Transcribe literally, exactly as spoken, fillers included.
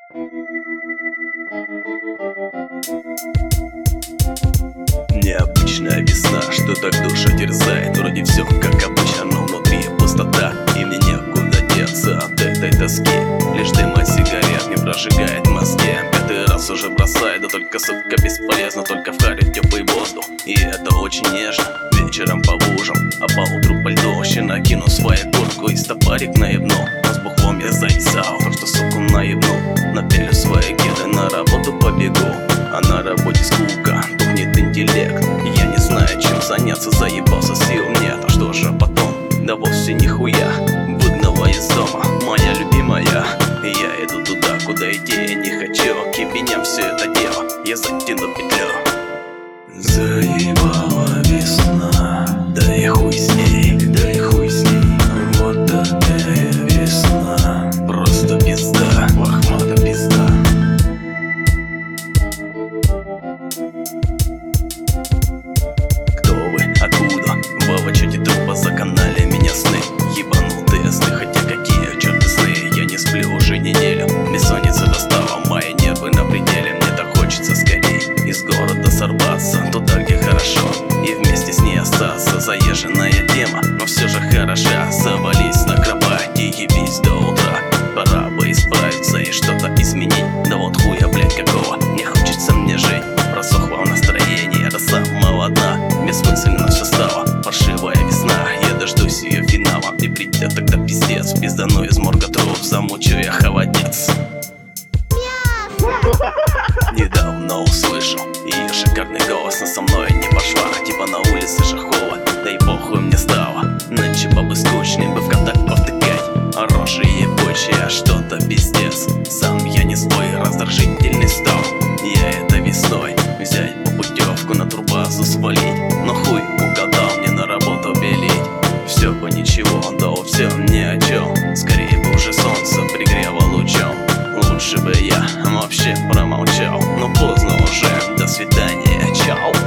Необычная весна, что так душу терзает. Вроде все как обычно, но внутри пустота. И мне некуда деться от этой тоски. Лишь дым от сигарет не прожигает в мозге. Пятый раз уже бросает, да только сука бесполезно. Только вхарит теплый воздух, и это очень нежно. Вечером по лужам, а поутру по льду ще накину свою куртку и стопарик наебну. Но с бухлом я зависал, так что суку наебну. Напялю свои кеды, на работу побегу. А на работе скука, тухнет интеллект. Я не знаю, чем заняться, заебался, сил нет. А что же потом? Да вовсе нихуя. Выгнала из дома моя любимая. И я иду туда, куда идти я не хочу. Кипеням все это дело, я затяну петлю. Заебала весна, да и хуй с ней, да и хуй с ней. Вот такая весна, просто пизда, лохмата пизда. Кто вы? Откуда? Вы в отчете трупа заканали меня сны. Ебанутые сны, хотя какие черты сны. Я не сплю уже неделю, бессонница достала мои нервы на пределе. Мне так хочется скорей из города сорваться туда, где хорошо, и вместе с ней остаться. Заезженная тема, но все же хороша. Завались на кровати, явись до утра. Пора бы исправиться и что-то изменить. Да вот хуя, блядь, какого не хочется мне жить. Просохло настроение до самого дна. Бессмысленно все стало, паршивая весна. Я дождусь ее финала, и придет тогда пиздец. Пиздану из морга труп, замучу я холодец. Недавно услышал ее шикарный голос, но со мной не пошла. Типа на улице же холод, да и похуй мне стало. Ночи бабы скучные, бы в контакт повтыкать. А рожи ебучие, а что-то пиздец. Сам я не свой, раздражительный стал. Я это весной взять по путевку на турбазу свалить. Но хуй угадал мне на работу белить. Все бы ничего, да все ни о чем. Скорее бы уже солнце пригрело лучом. Лучше бы я вообще промолчал, но поздно уже, до свидания, чао.